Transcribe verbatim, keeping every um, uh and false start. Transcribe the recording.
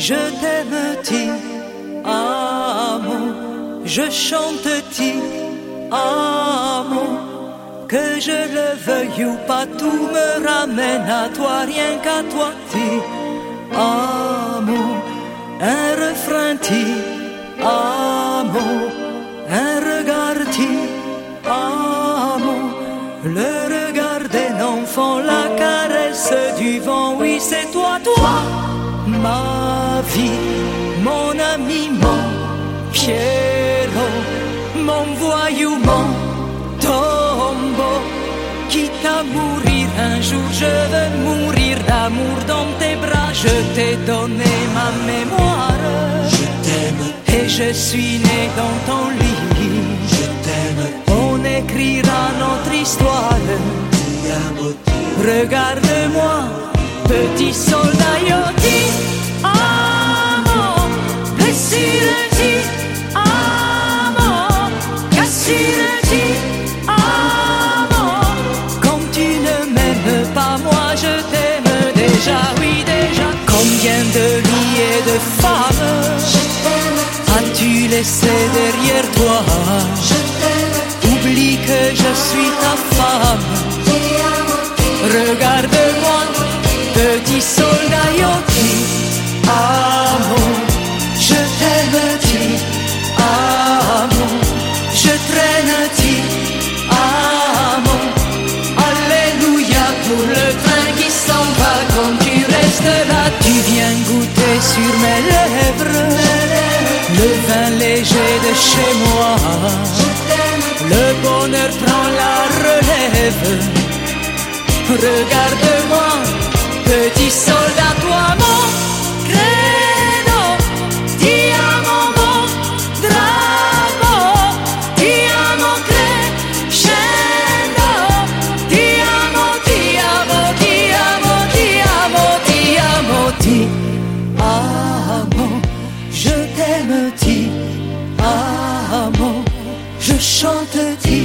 je t'aime ti amo, je chante ti amo. Que je le veuille ou pas, tout me ramène à toi, rien qu'à toi ti amo. Un refrain ti amo, un regard ti amo. Le regard d'un enfant, la caresse du vent, oui c'est toi, toi. Ma vie, mon ami, mon Pierrot, mon voyou, mon tombeau. Quitte à mourir un jour, je veux mourir d'amour dans tes bras. Je t'ai donné ma mémoire, je t'aime, et je suis né dans ton lit. je t'aime, on écrira notre histoire. ti amo, ti Regarde-moi, petit soldat, io ti amo, blessure ti amo, cassure ti amo. Quand tu ne m'aimes pas, moi je t'aime déjà, oui déjà. Combien de lits et de femmes as-tu laissé derrière toi? je t'aime, Oublie que je suis ta femme. ti amo, Regarde-moi, petit soldat, io ti amo, je t'aime ti amo, je traîne ti amo. Alléluia pour le train qui s'en va. Quand tu restes là, tu viens goûter sur mes lèvres le vin léger de chez moi. je t'aime, Le bonheur prend la relève. Regarde-moi, petit soldat, toi mon credo, ti amo mon drago, ti amo crescendo, ti amo, ti amo, ti amo, ti amo, ti amo, ti amo, je t'aime, ti amo, je chante ti